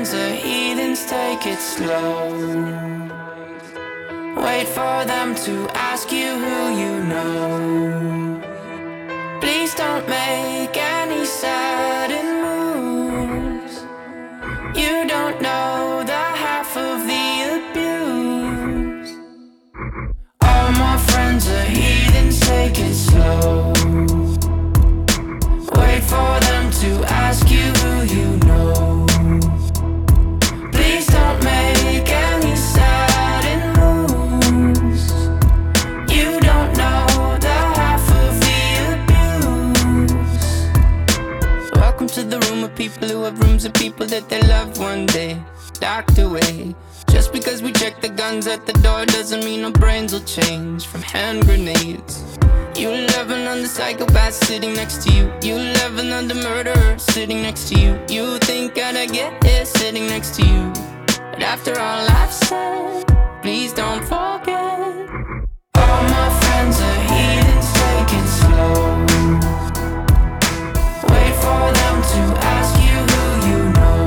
friends are heathens, take it slow. Wait for them to ask you who you know. Please don't make any sudden moves. You don't know the half of the abuse. All my friends are heathens, take it slow. Wait for them to ask you who you know. Please don't make any sudden moves. You don't know the half of the abuse. Welcome to the room of people who have rooms of people that they love one day locked away. Just because we check the guns at the door doesn't mean our brains will change from hand grenades. You loving on the psychopath sitting next to you. You loving on the murderer sitting next to you. You think I'd get here sitting next to you. But after all I've said, please don't forget. All my friends are heathens, take it slow. Wait for them to ask you who you know.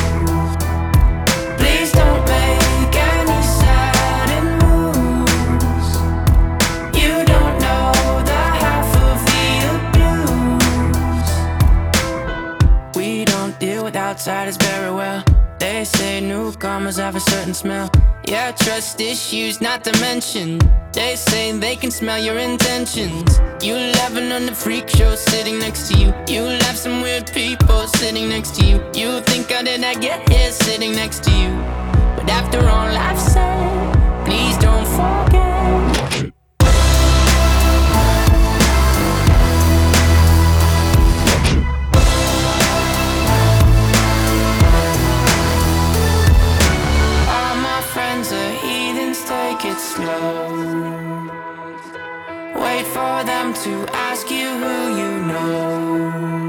Please don't make any sudden moves. You don't know the half of the abuse. We don't deal with outsiders very well. They say newcomers have a certain smell. Yeah, trust issues not to mention. They say they can smell your intentions. You laughing on the freak show sitting next to you. You laugh some weird people sitting next to you. You think how did I get here sitting next to you. But after all I've said, please don't forget. Take it slow. Wait for them to ask you who you know.